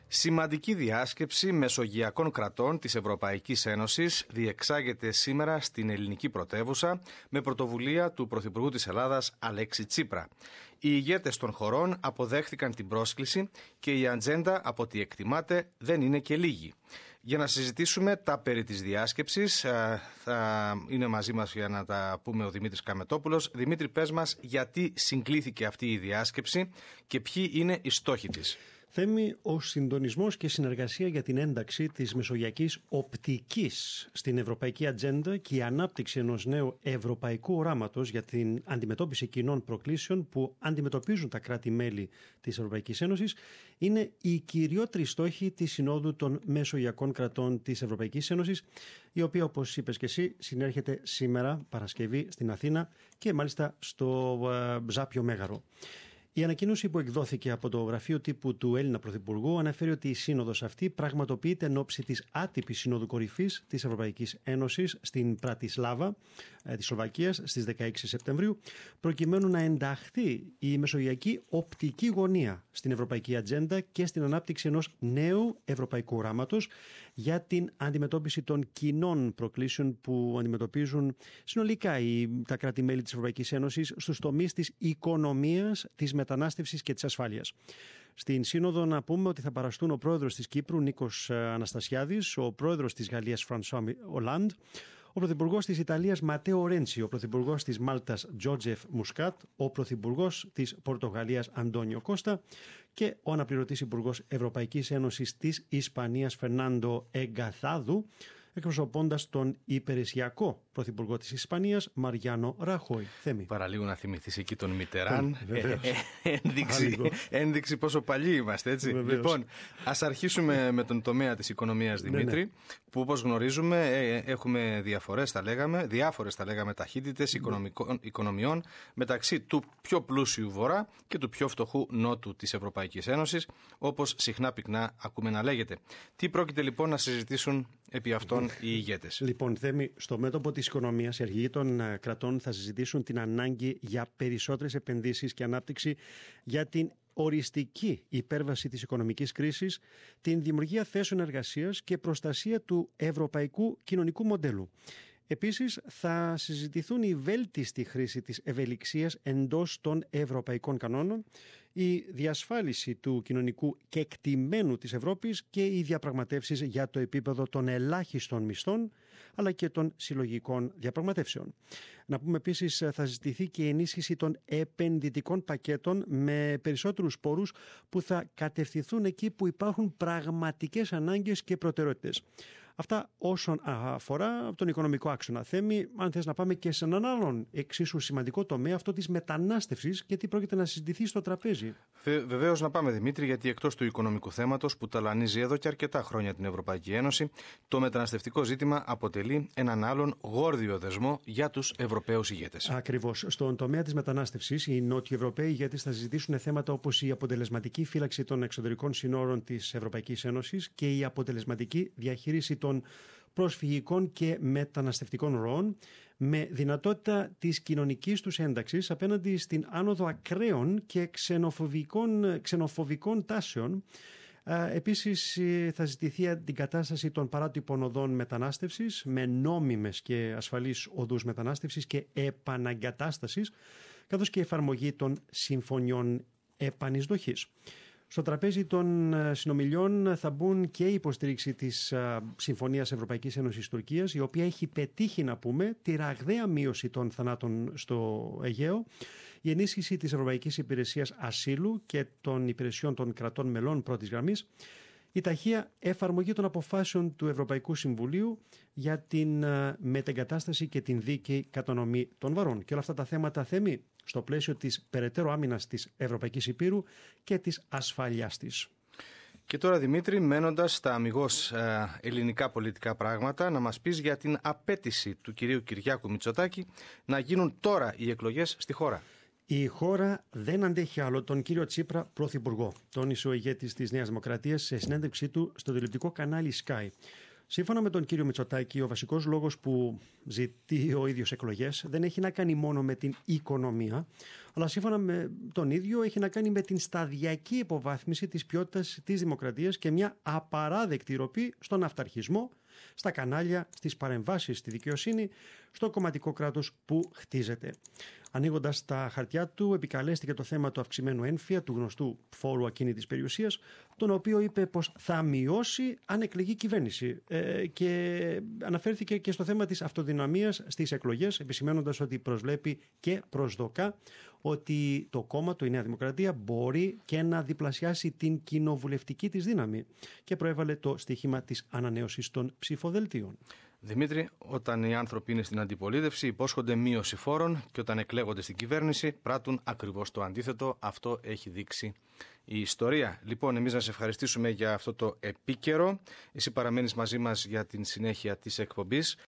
Σημαντική διάσκεψη μεσογειακών κρατών της Ευρωπαϊκής Ένωσης διεξάγεται σήμερα στην ελληνική πρωτεύουσα με πρωτοβουλία του Πρωθυπουργού της Ελλάδας Αλέξη Τσίπρα. Οι ηγέτες των χωρών αποδέχθηκαν την πρόσκληση και η ατζέντα, από ό,τι εκτιμάται, δεν είναι και λίγη. Για να συζητήσουμε τα περί της διάσκεψης θα είναι μαζί μας για να τα πούμε ο Δημήτρης Καμετόπουλος. Δημήτρη, πες μας γιατί συγκλήθηκε αυτή η διάσκεψη και ποιοι είναι οι στόχοι της. Θέμη, ο συντονισμός και συνεργασία για την ένταξη της μεσογειακής οπτικής στην ευρωπαϊκή ατζέντα και η ανάπτυξη ενός νέου ευρωπαϊκού οράματος για την αντιμετώπιση κοινών προκλήσεων που αντιμετωπίζουν τα κράτη-μέλη της Ευρωπαϊκής Ένωσης είναι οι κυριότεροι στόχοι της Συνόδου των Μεσογειακών Κρατών της Ευρωπαϊκής Ένωσης, η οποία, όπως είπες και εσύ, συνέρχεται σήμερα Παρασκευή στην Αθήνα και μάλιστα στο Ζάπιο Μέγαρο. Η ανακοίνωση που εκδόθηκε από το γραφείο τύπου του Έλληνα Πρωθυπουργού αναφέρει ότι η σύνοδος αυτή πραγματοποιείται εν ώψη της άτυπης Συνόδου Κορυφής της Ευρωπαϊκής Ένωσης στην Πρατισλάβα της Σλοβακίας στις 16 Σεπτεμβρίου, προκειμένου να ενταχθεί η μεσογειακή οπτική γωνία στην ευρωπαϊκή ατζέντα και στην ανάπτυξη ενός νέου ευρωπαϊκού οράματος για την αντιμετώπιση των κοινών προκλήσεων που αντιμετωπίζουν συνολικά τα κράτη-μέλη της Ευρωπαϊκής Ένωσης στους τομείς της οικονομίας, της μετανάστευσης και της ασφάλειας. Στην Σύνοδο να πούμε ότι θα παραστούν ο πρόεδρος της Κύπρου Νίκος Αναστασιάδης, ο πρόεδρος της Γαλλίας Φρανσουά Ολάντ, ο πρωθυπουργός της Ιταλίας Ματέο Ρέντσι, ο πρωθυπουργός της Μάλτας Τζότζεφ Μουσκάτ, ο πρωθυπουργός της Πορτογαλίας Αντώνιο Κώστα και ο αναπληρωτής υπουργός Ευρωπαϊκής Ένωσης της Ισπανίας Φερνάντο Εγκαθάδου, εκπροσωπώντας τον υπηρεσιακό πρωθυπουργό της Ισπανίας Μαριάνο Ραχόι. Θέμη. Παραλίγο να θυμηθείς εκεί τον Μιτεράν. Ένδειξη πόσο παλιοί είμαστε, έτσι. Λοιπόν, ας αρχίσουμε με τον τομέα της οικονομίας, Δημήτρη, που όπως γνωρίζουμε έχουμε διάφορες θα λέγαμε ταχύτητες οικονομιών μεταξύ του πιο πλούσιου βορρά και του πιο φτωχού νότου της Ευρωπαϊκής Ένωσης, όπως συχνά πυκνά ακούμε να λέγεται. Τι πρόκειται λοιπόν να συζητήσουν επί αυτών οι ηγέτες? Λοιπόν, Θέμη, στο μέτωπο της οικονομίας, οι αρχηγοί των κρατών θα συζητήσουν την ανάγκη για περισσότερες επενδύσεις και ανάπτυξη για την οριστική υπέρβαση της οικονομικής κρίσης, την δημιουργία θέσεων εργασίας και προστασία του ευρωπαϊκού κοινωνικού μοντέλου. Επίσης, θα συζητηθούν η βέλτιστη χρήση της ευελιξίας εντός των ευρωπαϊκών κανόνων, η διασφάλιση του κοινωνικού κεκτημένου της Ευρώπης και οι διαπραγματεύσεις για το επίπεδο των ελάχιστων μισθών, αλλά και των συλλογικών διαπραγματεύσεων. Να πούμε επίσης, θα συζητηθεί και η ενίσχυση των επενδυτικών πακέτων με περισσότερους πόρους που θα κατευθυνθούν εκεί που υπάρχουν πραγματικές ανάγκες και προτεραιότητες. Αυτά όσον αφορά τον οικονομικό άξονα. Θέμη, αν θες να πάμε και σε έναν άλλον εξίσου σημαντικό τομέα, αυτό της μετανάστευσης και τι πρόκειται να συζητηθεί στο τραπέζι. Βεβαίως να πάμε, Δημήτρη, γιατί εκτός του οικονομικού θέματος που ταλανίζει εδώ και αρκετά χρόνια την Ευρωπαϊκή Ένωση, το μεταναστευτικό ζήτημα αποτελεί έναν άλλον γόρδιο δεσμό για τους Ευρωπαίους ηγέτες. Ακριβώς. Στον τομέα της μετανάστευσης, οι Νότιοευρωπαίοι ηγέτες θα συζητήσουν θέματα όπως η αποτελεσματική φύλαξη των εξωτερικών συνόρων της Ευρωπαϊκής Ένωσης και η αποτελεσματική διαχείριση των προσφυγικών και μεταναστευτικών ροών, με δυνατότητα της κοινωνικής τους ένταξης απέναντι στην άνοδο ακραίων και ξενοφοβικών τάσεων. Επίσης θα ζητηθεί αντικατάσταση των παράτυπων οδών μετανάστευσης με νόμιμες και ασφαλείς οδούς μετανάστευσης και επαναγκατάστασης, καθώς και εφαρμογή των συμφωνιών επανεισδοχής. Στο τραπέζι των συνομιλιών θα μπουν και η υποστήριξη της Συμφωνίας Ευρωπαϊκής Ένωσης Τουρκίας, η οποία έχει πετύχει, να πούμε, τη ραγδαία μείωση των θανάτων στο Αιγαίο, η ενίσχυση της Ευρωπαϊκής Υπηρεσίας Ασύλου και των υπηρεσιών των κρατών μελών πρώτης γραμμής, η ταχεία εφαρμογή των αποφάσεων του Ευρωπαϊκού Συμβουλίου για την μετεγκατάσταση και την δίκαιη κατανομή των βαρών. Και όλα αυτά τα θέματα, Θέμη, στο πλαίσιο της περαιτέρω άμυνας της Ευρωπαϊκής Υπήρου και της ασφάλειάς της. Και τώρα, Δημήτρη, μένοντας στα αμιγώς ελληνικά πολιτικά πράγματα, να μας πεις για την απέτηση του κυρίου Κυριάκου Μητσοτάκη να γίνουν τώρα οι εκλογές στη χώρα. Η χώρα δεν αντέχει άλλο τον κύριο Τσίπρα πρωθυπουργό, τόνισε ο ηγέτης της Νέας Δημοκρατίας σε συνέντευξή του στο τηλεοπτικό κανάλι Sky. Σύμφωνα με τον κύριο Μητσοτάκη, ο βασικός λόγος που ζητεί ο ίδιος εκλογές δεν έχει να κάνει μόνο με την οικονομία, αλλά σύμφωνα με τον ίδιο έχει να κάνει με την σταδιακή υποβάθμιση της ποιότητας της δημοκρατίας και μια απαράδεκτη ροπή στον αυταρχισμό, στα κανάλια, στις παρεμβάσεις στη δικαιοσύνη, στο κομματικό κράτος που χτίζεται. Ανοίγοντας τα χαρτιά του, επικαλέστηκε το θέμα του αυξημένου ένφια, του γνωστού φόρου ακίνητης περιουσίας, τον οποίο είπε πως θα μειώσει αν εκλεγεί κυβέρνηση. Και αναφέρθηκε και στο θέμα της αυτοδυναμίας στις εκλογές, επισημαίνοντας ότι προσβλέπει και προσδοκά ότι το κόμμα του, η Νέα Δημοκρατία, μπορεί και να διπλασιάσει την κοινοβουλευτική της δύναμη και προέβαλε το στοίχημα της ανανέωσης των ψηφοδελτίων. Δημήτρη, όταν οι άνθρωποι είναι στην αντιπολίτευση, υπόσχονται μείωση φόρων και όταν εκλέγονται στην κυβέρνηση, πράττουν ακριβώς το αντίθετο. Αυτό έχει δείξει η ιστορία. Λοιπόν, εμείς να σε ευχαριστήσουμε για αυτό το επίκαιρο. Εσύ παραμένεις μαζί μας για την συνέχεια της εκπομπής.